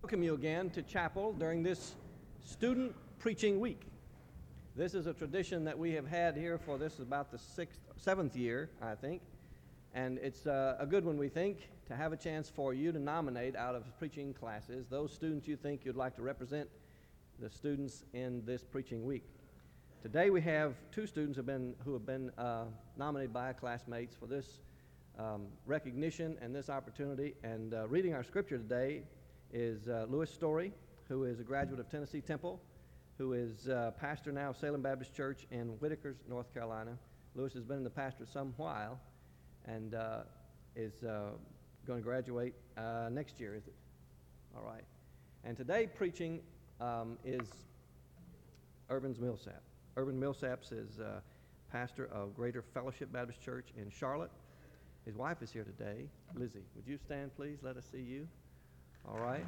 Welcome you again to chapel during this student preaching week. This is a tradition that we have had here for this is about the seventh year, I think, and it's a good one, we think, to have a chance for you to nominate out of preaching classes those students you think you'd like to represent the students in this preaching week. Today we have two students who have been nominated by classmates for this recognition and this opportunity, and reading our scripture today is Lewis Story, who is a graduate of Tennessee Temple, who is pastor now of Salem Baptist Church in Whitaker, North Carolina. Lewis has been in the pastorate some while and is going to graduate next year, is it? All right. And today preaching is Urban Millsap. Urban Millsaps is pastor of Greater Fellowship Baptist Church in Charlotte. His wife is here today. Lizzie, would you stand, please? Let us see you. All right.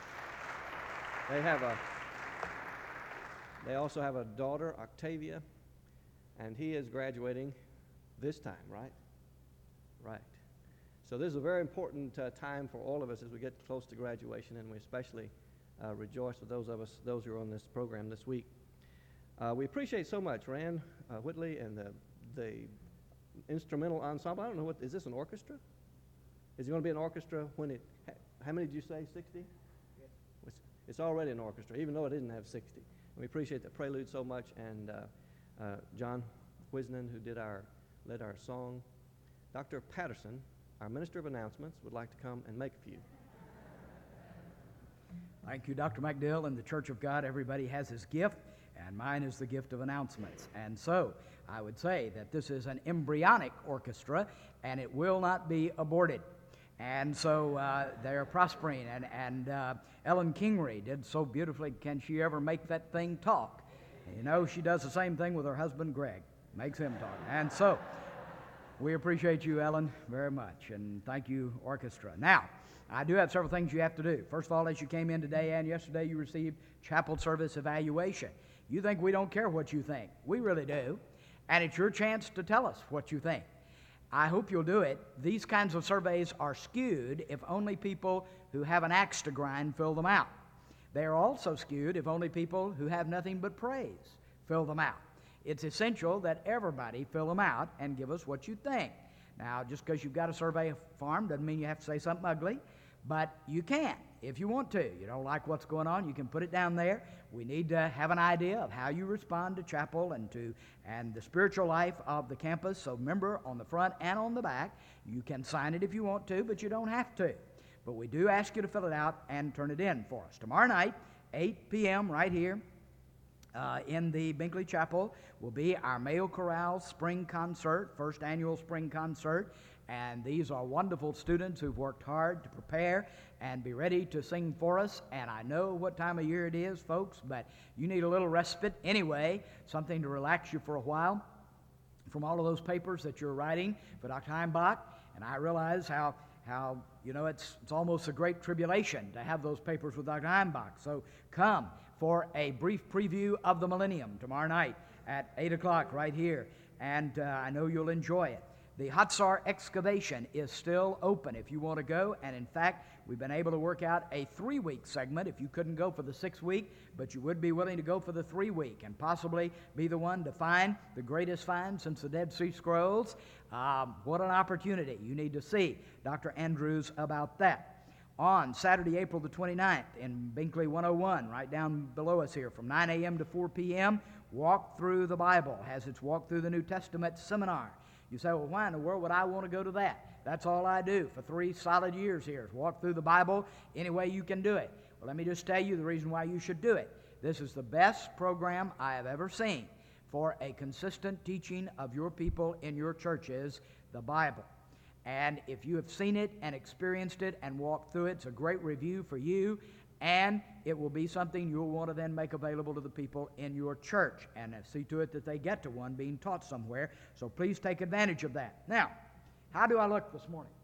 They also have a daughter, Octavia, and he is graduating this time, right? Right. So this is a very important time for all of us as we get close to graduation, and we especially rejoice with those who are on this program this week. We appreciate so much Rand Whitley and the instrumental ensemble. I don't know is this an orchestra? Is it going to be an orchestra when it? How many did you say? 60? Yes. It's already an orchestra, even though it didn't have 60. And we appreciate the prelude so much, and John Wisnan, who led our song. Dr. Patterson, our Minister of Announcements, would like to come and make a few. Thank you, Dr. McDill. In the Church of God, everybody has his gift, and mine is the gift of announcements. And so I would say that this is an embryonic orchestra, and it will not be aborted. And so they're prospering, and Ellen Kingery did so beautifully. Can she ever make that thing talk? You know, she does the same thing with her husband, Greg, makes him talk. And so we appreciate you, Ellen, very much, and thank you, orchestra. Now, I do have several things you have to do. First of all, as you came in today and yesterday, you received chapel service evaluation. You think we don't care what you think. We really do, and it's your chance to tell us what you think. I hope you'll do it. These kinds of surveys are skewed if only people who have an axe to grind fill them out. They are also skewed if only people who have nothing but praise fill them out. It's essential that everybody fill them out and give us what you think. Now, just because you've got a survey form doesn't mean you have to say something ugly, but you can if you want to. You don't like what's going on, you can put it down there. We need to have an idea of how you respond to chapel and the spiritual life of the campus. So remember, on the front and on the back, you can sign it if you want to, but you don't have to. But we do ask you to fill it out and turn it in for us. Tomorrow night, 8 p.m. right here in the Binkley Chapel will be our Mayo Chorale Spring Concert, first annual spring concert. And these are wonderful students who've worked hard to prepare and be ready to sing for us. And I know what time of year it is, folks, but you need a little respite anyway, something to relax you for a while from all of those papers that you're writing for Dr. Heimbach. And I realize how you know, it's almost a great tribulation to have those papers with Dr. Heimbach. So come for a brief preview of the Millennium tomorrow night at 8 o'clock right here. And I know you'll enjoy it. The Hatzar excavation is still open if you want to go, and in fact, we've been able to work out a 3-week segment if you couldn't go for the 6-week, but you would be willing to go for the 3-week and possibly be the one to find the greatest find since the Dead Sea Scrolls. What an opportunity. You need to see Dr. Andrews about that. On Saturday, April the 29th in Binkley 101, right down below us here, from 9 a.m. to 4 p.m., Walk Through the Bible has its Walk Through the New Testament seminar. You say, well, why in the world would I want to go to that? That's all I do for 3 solid years here is walk through the Bible any way you can do it. Well, let me just tell you the reason why you should do it. This is the best program I have ever seen for a consistent teaching of your people in your churches, the Bible. And if you have seen it and experienced it and walked through it, it's a great review for you, and it will be something you'll want to then make available to the people in your church and see to it that they get to one being taught somewhere. So please take advantage of that. Now, how do I look this morning?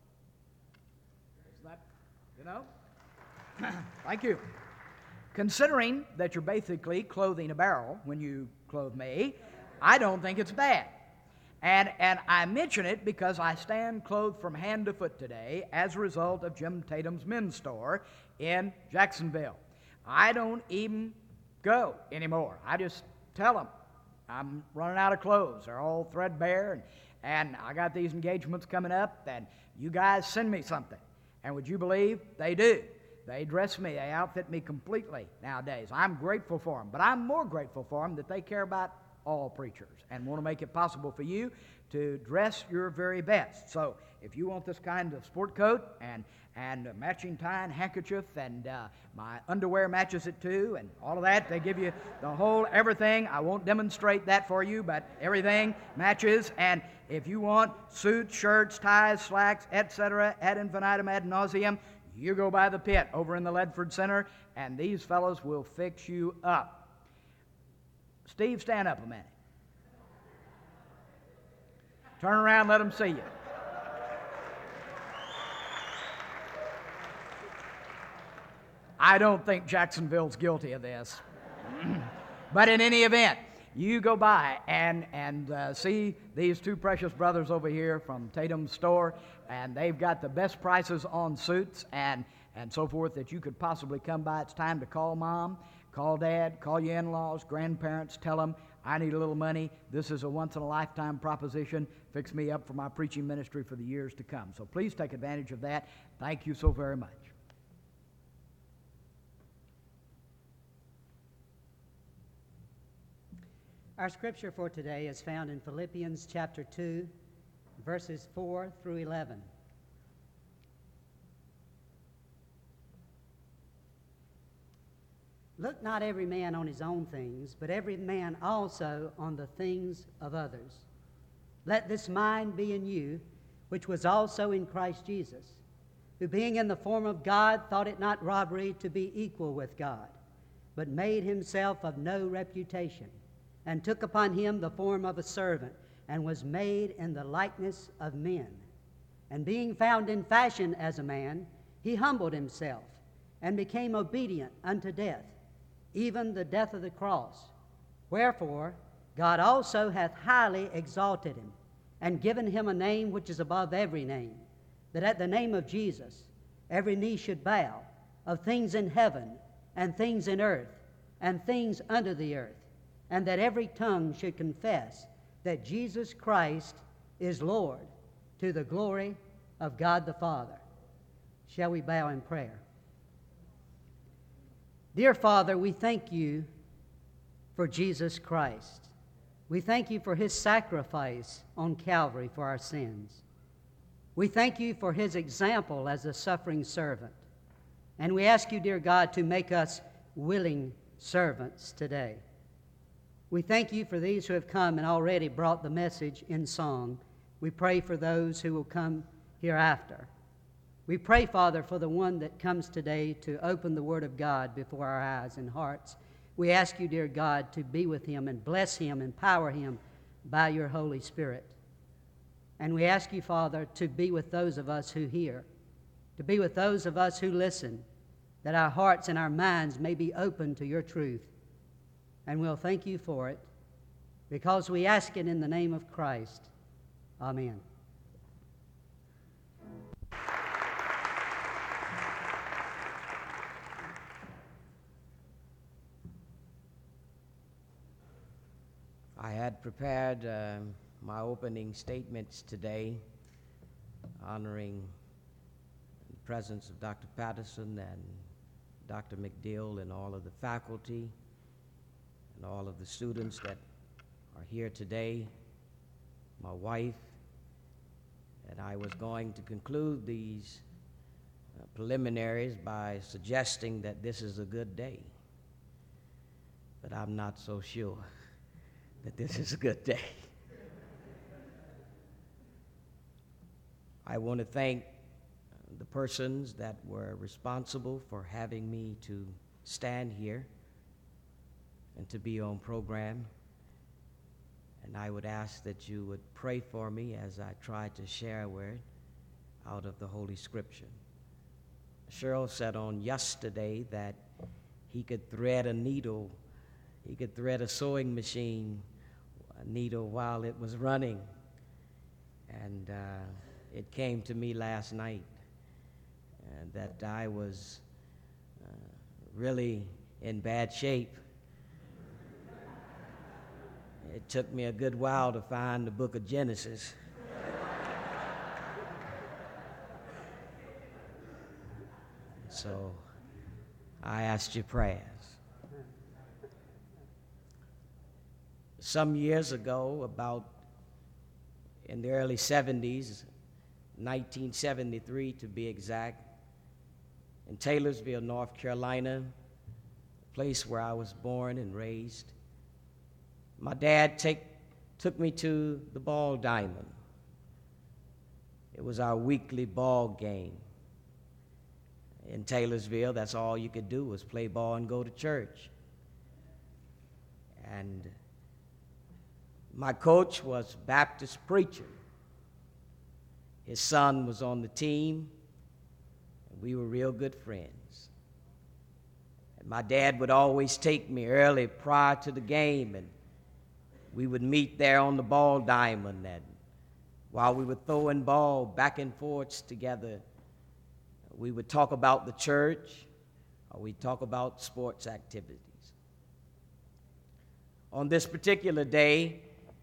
Is that, you know? Thank you. Considering that you're basically clothing a barrel when you clothe me, I don't think it's bad. And I mention it because I stand clothed from hand to foot today as a result of Jim Tatum's men's store in Jacksonville. I don't even go anymore. I just tell them I'm running out of clothes. They're all threadbare, and I got these engagements coming up, and you guys send me something. And would you believe they do? They dress me, they outfit me completely nowadays. I'm grateful for them, but I'm more grateful for them that they care about all preachers and want to make it possible for you to dress your very best. So if you want this kind of sport coat and a matching tie and handkerchief, and my underwear matches it too, and all of that, they give you the whole everything. I won't demonstrate that for you, but everything matches. And if you want suits, shirts, ties, slacks, etc., ad infinitum, ad nauseum, you go by the pit over in the Ledford Center, and these fellows will fix you up. Steve, stand up a minute. Turn around, let them see you. I don't think Jacksonville's guilty of this. But in any event, you go by and see these two precious brothers over here from Tatum's store, and they've got the best prices on suits and so forth that you could possibly come by. It's time to call Mom, call Dad, call your in-laws, grandparents, tell them, I need a little money. This is a once-in-a-lifetime proposition. Fix me up for my preaching ministry for the years to come. So please take advantage of that. Thank you so very much. Our scripture for today is found in Philippians chapter 2, verses 4 through 11. Look not every man on his own things, but every man also on the things of others. Let this mind be in you, which was also in Christ Jesus, who being in the form of God thought it not robbery to be equal with God, but made himself of no reputation, and took upon him the form of a servant, and was made in the likeness of men. And being found in fashion as a man, he humbled himself, and became obedient unto death, even the death of the cross. Wherefore God also hath highly exalted him, and given him a name which is above every name, that at the name of Jesus every knee should bow, of things in heaven, and things in earth, and things under the earth, and that every tongue should confess that Jesus Christ is Lord, to the glory of God the Father. Shall we bow in prayer? Dear Father, we thank you for Jesus Christ. We thank you for his sacrifice on Calvary for our sins. We thank you for his example as a suffering servant. And we ask you, dear God, to make us willing servants today. We thank you for these who have come and already brought the message in song. We pray for those who will come hereafter. We pray, Father, for the one that comes today to open the Word of God before our eyes and hearts. We ask you, dear God, to be with him and bless him, empower him by your Holy Spirit. And we ask you, Father, to be with those of us who hear, to be with those of us who listen, that our hearts and our minds may be open to your truth. And we'll thank you for it, because we ask it in the name of Christ. Amen. I had prepared my opening statements today, honoring the presence of Dr. Patterson and Dr. McDill and all of the faculty and all of the students that are here today, my wife, and I was going to conclude these preliminaries by suggesting that this is a good day. But I'm not so sure that this is a good day. I want to thank the persons that were responsible for having me to stand here and to be on program. And I would ask that you would pray for me as I try to share a word out of the Holy Scripture. Cheryl said on yesterday that he could thread a needle, he could thread a sewing machine, a needle while it was running. And it came to me last night that I was really in bad shape. It took me a good while to find the book of Genesis. So I asked your prayers. Some years ago, about in the early 70s, 1973 to be exact, in Taylorsville, North Carolina, a place where I was born and raised, my dad took me to the Ball Diamond. It was our weekly ball game. In Taylorsville, that's all you could do was play ball and go to church. And my coach was a Baptist preacher. His son was on the team, and we were real good friends. And my dad would always take me early prior to the game, and we would meet there on the Ball Diamond. And while we were throwing ball back and forth together, we would talk about the church, or we'd talk about sports activities. On this particular day,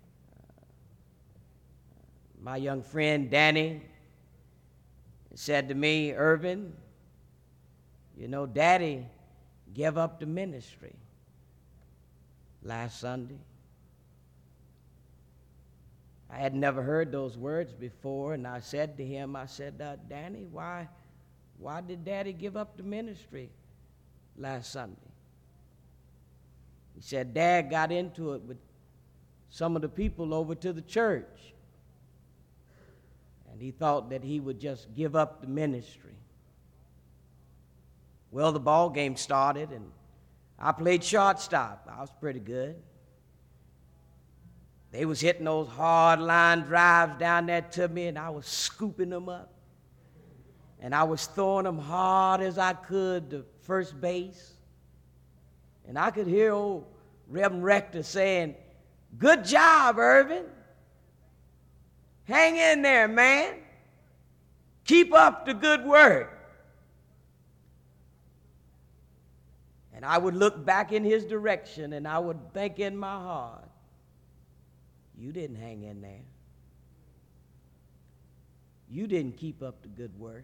my young friend Danny said to me, "Irvin, you know, Daddy gave up the ministry last Sunday." I had never heard those words before, and I said to him, "Danny, why did Daddy give up the ministry last Sunday?" He said, "Dad got into it with some of the people over to the church, and he thought that he would just give up the ministry." Well, the ball game started, and I played shortstop. I was pretty good. They was hitting those hard line drives down there to me, and I was scooping them up. And I was throwing them hard as I could to first base. And I could hear old Reverend Rector saying, "Good job, Irvin. Hang in there, man. Keep up the good work." And I would look back in his direction, and I would think in my heart, "You didn't hang in there. You didn't keep up the good work.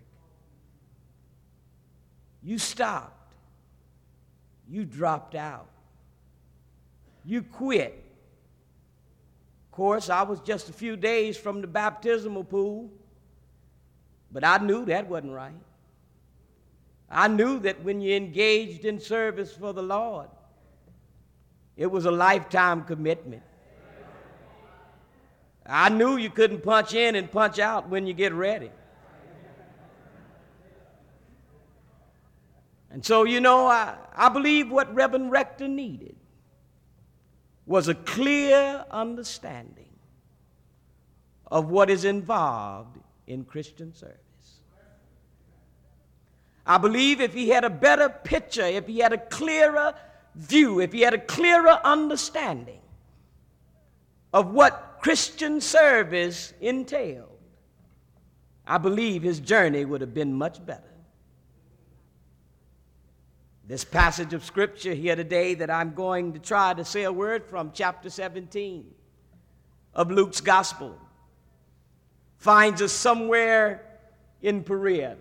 You stopped. You dropped out. You quit." Of course, I was just a few days from the baptismal pool, but I knew that wasn't right. I knew that when you engaged in service for the Lord, it was a lifetime commitment. I knew you couldn't punch in and punch out when you get ready. And so, you know, I believe what Reverend Rector needed was a clear understanding of what is involved in Christian service. I believe if he had a better picture, if he had a clearer view, if he had a clearer understanding of what Christian service entailed, I believe his journey would have been much better. This passage of Scripture here today that I'm going to try to say a word from, chapter 17 of Luke's Gospel, finds us somewhere in Perea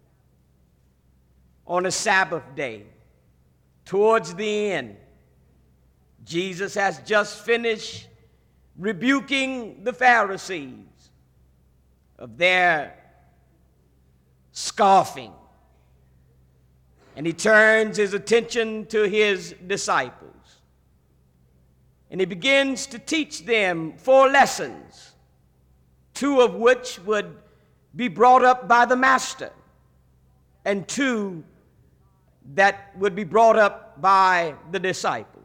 on a Sabbath day, towards the end. Jesus has just finished rebuking the Pharisees of their scoffing. And he turns his attention to his disciples. And he begins to teach them 4 lessons, 2 of which would be brought up by the master, and 2 that would be brought up by the disciples.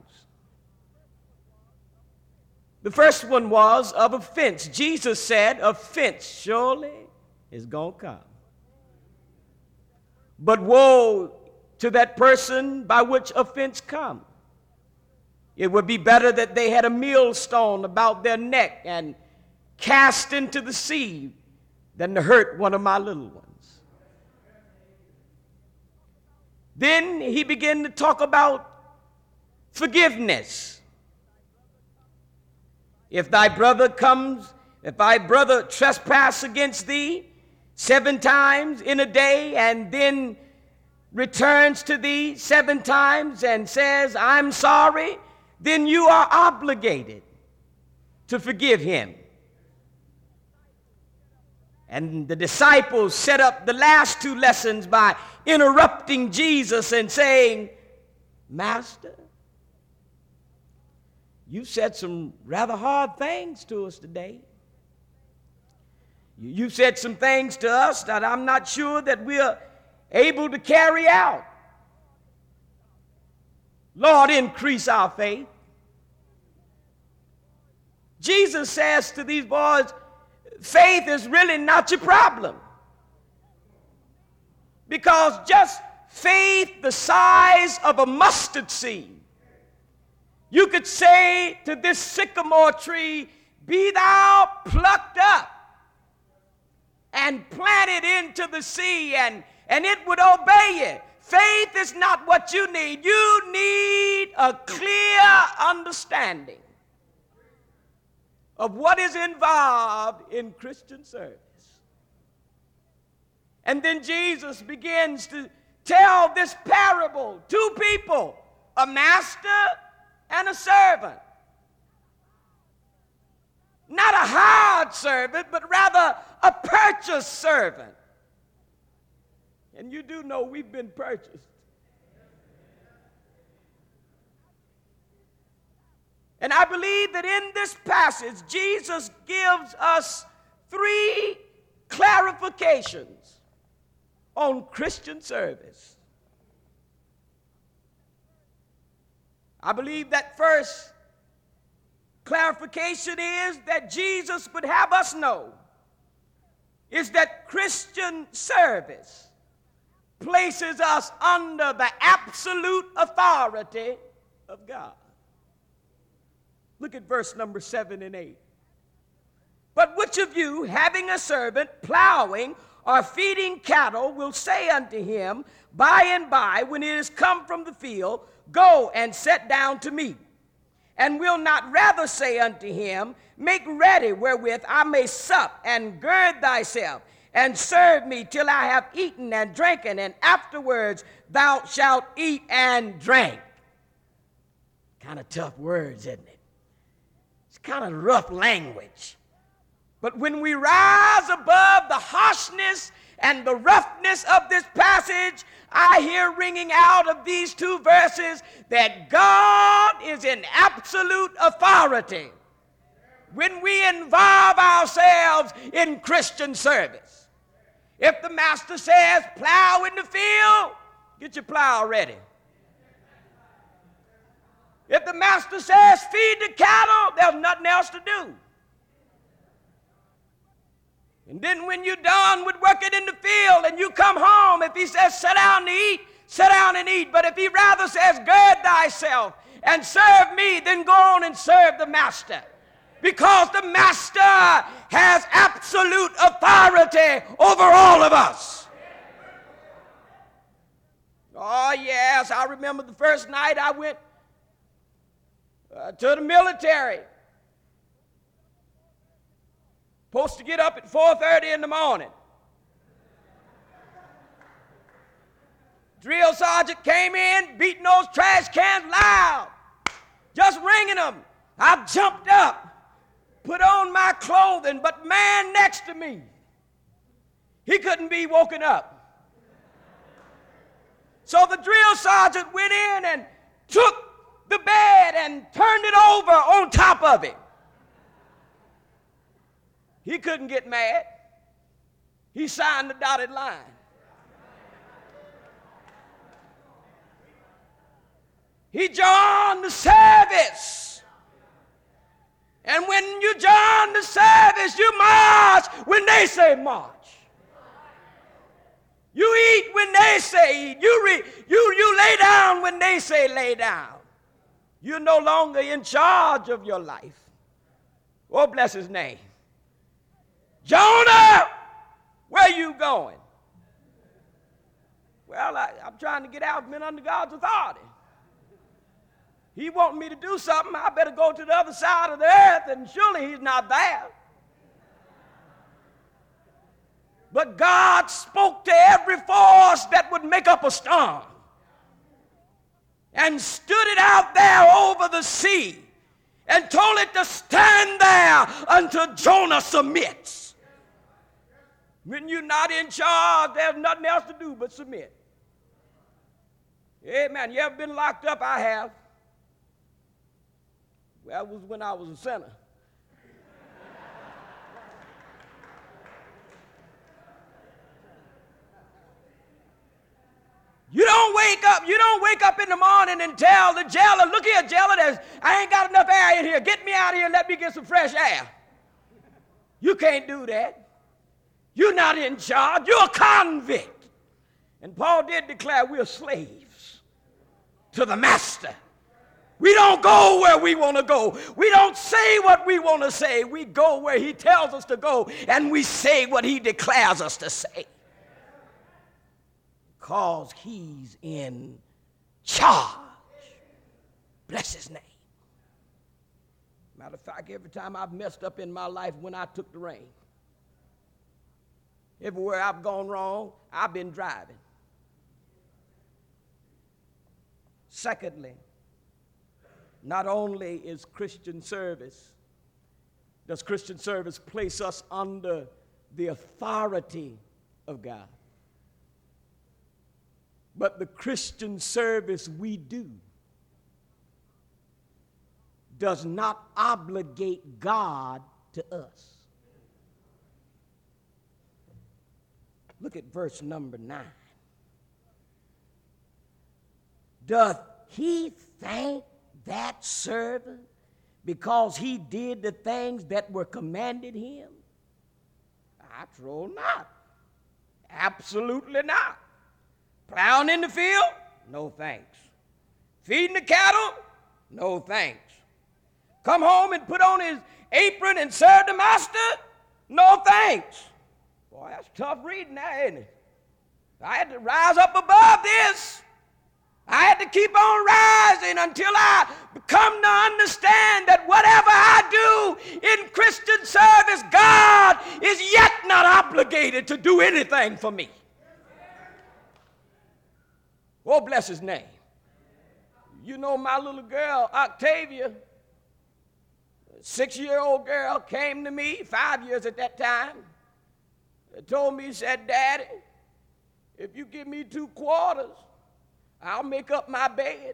The first one was of offense. Jesus said, "Offense surely is going to come. But woe to that person by which offense come. It would be better that they had a millstone about their neck and cast into the sea than to hurt one of my little ones. Then he began to talk about forgiveness. If thy brother trespass against thee 7 times in a day, and then returns to thee 7 times and says, I'm sorry, then you are obligated to forgive him. And the disciples set up the last 2 lessons by interrupting Jesus and saying, Master, you said some rather hard things to us today. You said some things to us that I'm not sure that we're able to carry out. Lord, increase our faith. Jesus says to these boys, faith is really not your problem. Because just faith the size of a mustard seed, you could say to this sycamore tree, be thou plucked up and planted into the sea, and it would obey you. Faith is not what you need. You need a clear understanding of what is involved in Christian service. And then Jesus begins to tell this parable. 2 people, a master and a servant. Not a hired servant, but rather a purchased servant. And you do know we've been purchased. And I believe that in this passage, Jesus gives us 3 clarifications on Christian service. I believe that first clarification is that Jesus would have us know is that Christian service places us under the absolute authority of God. Look at verse number 7 and 8. But which of you, having a servant plowing or feeding cattle, will say unto him by and by, when it is come from the field, go and sit down to meat? And will not rather say unto him, make ready wherewith I may sup, and gird thyself, and serve me till I have eaten and drinken, and afterwards thou shalt eat and drink. Kind of tough words, isn't it? It's kind of rough language. But when we rise above the harshness and the roughness of this passage, I hear ringing out of these 2 verses that God is in absolute authority when we involve ourselves in Christian service. If the master says, plow in the field, get your plow ready. If the master says, feed the cattle, there's nothing else to do. And then when you're done with working in the field and you come home, if he says, sit down to eat, sit down and eat. But if he rather says, gird thyself and serve me, then go on and serve the master. Because the master has absolute authority over all of us. Oh, yes, I remember the first night I went to the military. Supposed to get up at 4:30 in the morning. Drill sergeant came in, beating those trash cans loud, just ringing them. I jumped up, put on my clothing, but man next to me, he couldn't be woken up. So the drill sergeant went in and took the bed and turned it over on top of it. He couldn't get mad. He signed the dotted line. He joined the service. And when you join the service, you march when they say march. You eat when they say eat. You lay down when they say lay down. You're no longer in charge of your life. Oh, bless his name. Jonah, where you going? Well, I'm trying to get out. I've been under God's authority. He wants me to do something. I better go to the other side of the earth, and surely he's not there. But God spoke to every force that would make up a storm and stood it out there over the sea and told it to stand there until Jonah submits. When you're not in charge, there's nothing else to do but submit. Amen. You ever been locked up? I have. Well, that was when I was a sinner. You don't wake up in the morning and tell the jailer, look here, jailer, I ain't got enough air in here. Get me out of here and let me get some fresh air. You can't do that. You're not in charge. You're a convict. And Paul did declare we're slaves to the master. We don't go where we want to go. We don't say what we want to say. We go where he tells us to go, and we say what he declares us to say. Because he's in charge. Bless his name. Matter of fact, every time I've messed up in my life when I took the reins, everywhere I've gone wrong, I've been driving. Secondly, not only is Christian service, does Christian service place us under the authority of God, but the Christian service we do does not obligate God to us. Look at verse number 9. Doth he thank that servant because he did the things that were commanded him? I troll not. Absolutely not. Plowing in the field? No thanks. Feeding the cattle? No thanks. Come home and put on his apron and serve the master? No thanks. Boy, that's tough reading now, isn't it? I had to rise up above this. I had to keep on rising until I come to understand that whatever I do in Christian service, God is yet not obligated to do anything for me. Oh, bless his name. You know, my little girl, Octavia, a 6-year-old girl, came to me, 5 years at that time, told me, said, Daddy, if you give me 2 quarters, I'll make up my bed.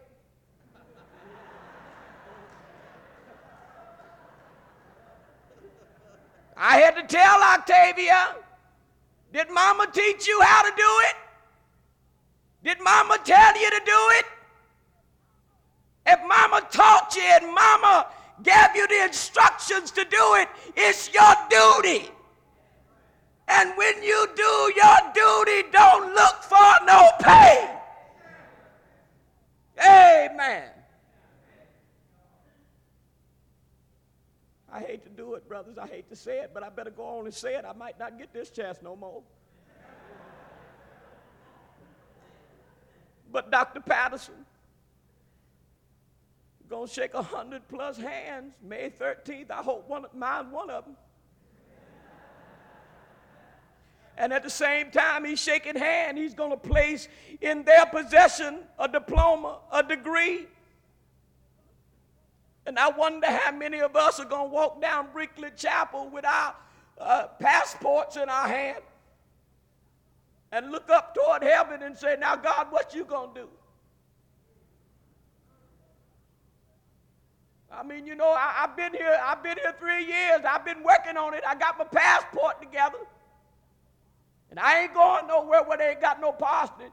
I had to tell Octavia, did Mama teach you how to do it? Did Mama tell you to do it? If Mama taught you and Mama gave you the instructions to do it, it's your duty. And when you do your duty, don't look for no pay. Amen. I hate to do it, brothers. I hate to say it, but I better go on and say it. I might not get this chance no more. But Dr. Patterson, going to shake 100+ hands May 13th. I hope mine one of them. And at the same time he's shaking hands, he's going to place in their possession a diploma, a degree. And I wonder how many of us are going to walk down Brinkley Chapel with our passports in our hand and look up toward heaven and say, now, God, what you going to do? I mean, you know, I've been here 3 years. I've been working on it. I got my passport together. And I ain't going nowhere where they ain't got no parsonage.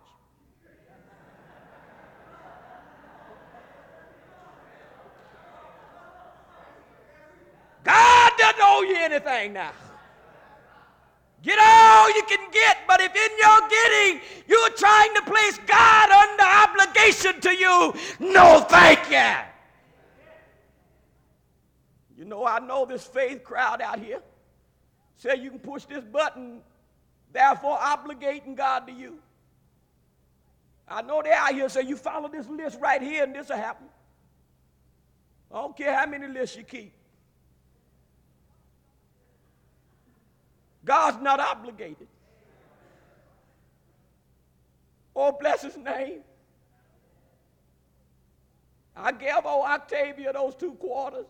God doesn't owe you anything now. Get all you can get, but if in your getting you're trying to place God under obligation to you, no thank you. You know, I know this faith crowd out here. say you can push this button, therefore obligating God to you. I know they're out here say you follow this list right here and this will happen. I don't care how many lists you keep. God's not obligated. Oh, bless his name. I gave old Octavia those 2 quarters.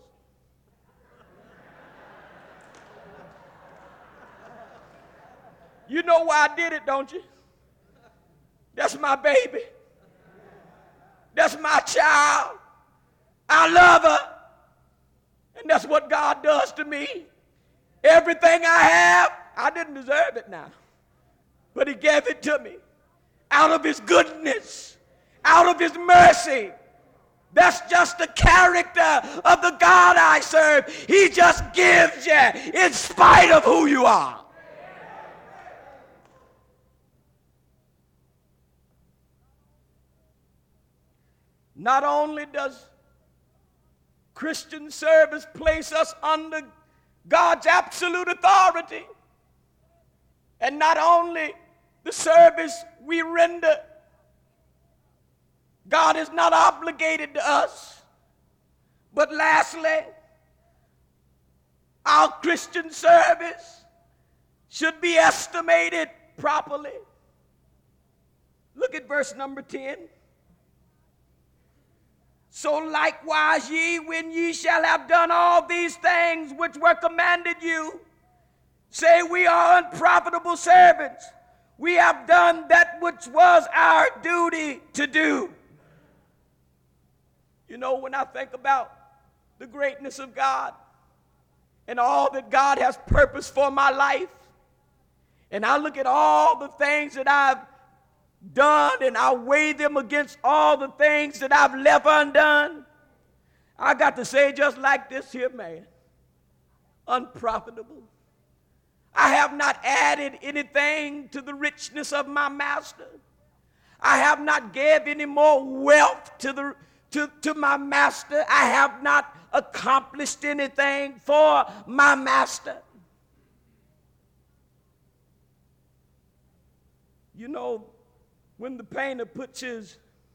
You know why I did it, don't you? That's my baby. That's my child. I love her. And that's what God does to me. Everything I have, I didn't deserve it now. But he gave it to me out of his goodness, out of his mercy. That's just the character of the God I serve. He just gives you in spite of who you are. Not only does Christian service place us under God's absolute authority, and not only the service we render, God is not obligated to us, but lastly, our Christian service should be estimated properly. Look at verse number 10. So likewise ye, when ye shall have done all these things which were commanded you, say, we are unprofitable servants. We have done that which was our duty to do. You know, when I think about the greatness of God and all that God has purposed for my life, and I look at all the things that I've done and I weigh them against all the things that I've left undone, I got to say just like this here man, unprofitable. I have not added anything to the richness of my master. I have not gave any more wealth to my master. I have not accomplished anything for my master. You know, when the painter puts his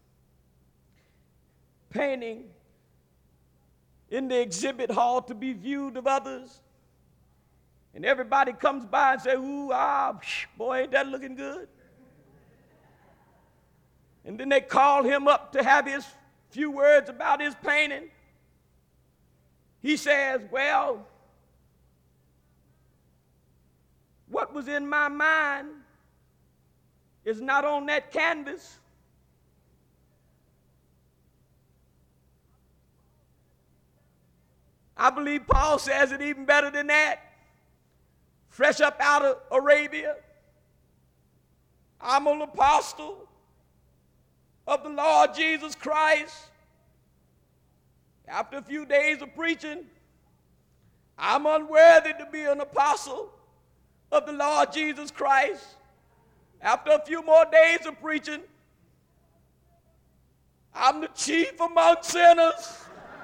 painting in the exhibit hall to be viewed of others, and everybody comes by and say, ooh, boy, ain't that looking good? And then they call him up to have his few words about his painting. He says, well, what was in my mind is not on that canvas. I believe Paul says it even better than that. Fresh up out of Arabia, I'm an apostle of the Lord Jesus Christ. After a few days of preaching, I'm unworthy to be an apostle of the Lord Jesus Christ. After a few more days of preaching, I'm the chief among sinners.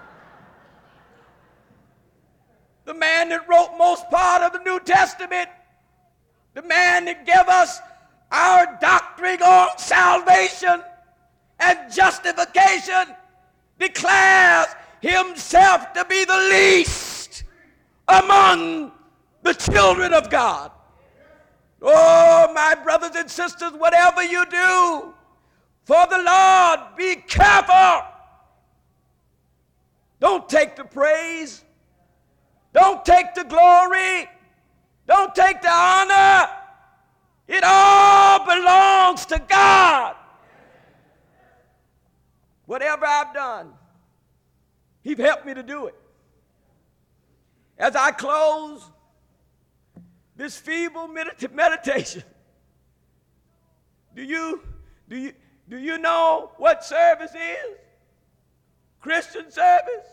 The man that wrote most part of the New Testament, the man that gave us our doctrine on salvation and justification, declares himself to be the least among the children of God. Oh, my brothers and sisters, whatever you do for the Lord, be careful. Don't take the praise. Don't take the glory. Don't take the honor. It all belongs to God. Whatever I've done, He's helped me to do it. As I close this feeble meditation, do you know what service is? Christian service?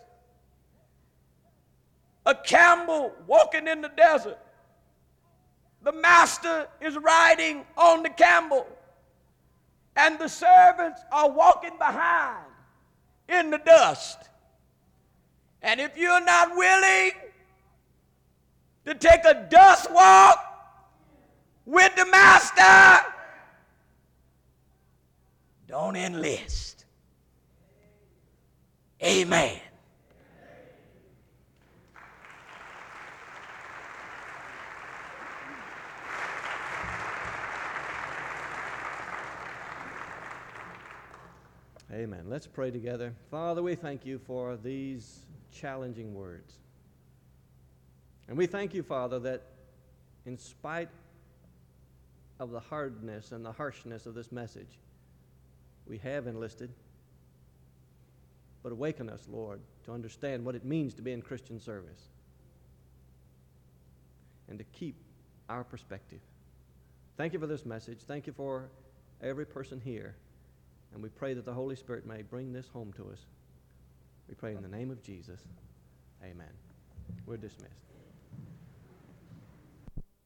A camel walking in the desert. The master is riding on the camel, and the servants are walking behind in the dust. And if you're not willing to take a dust walk with the master, don't enlist. Amen. Amen. Let's pray together. Father, we thank you for these challenging words. And we thank you, Father, that in spite of the hardness and the harshness of this message, we have enlisted. But awaken us, Lord, to understand what it means to be in Christian service and to keep our perspective. Thank you for this message. Thank you for every person here. And we pray that the Holy Spirit may bring this home to us. We pray in the name of Jesus. Amen. We're dismissed.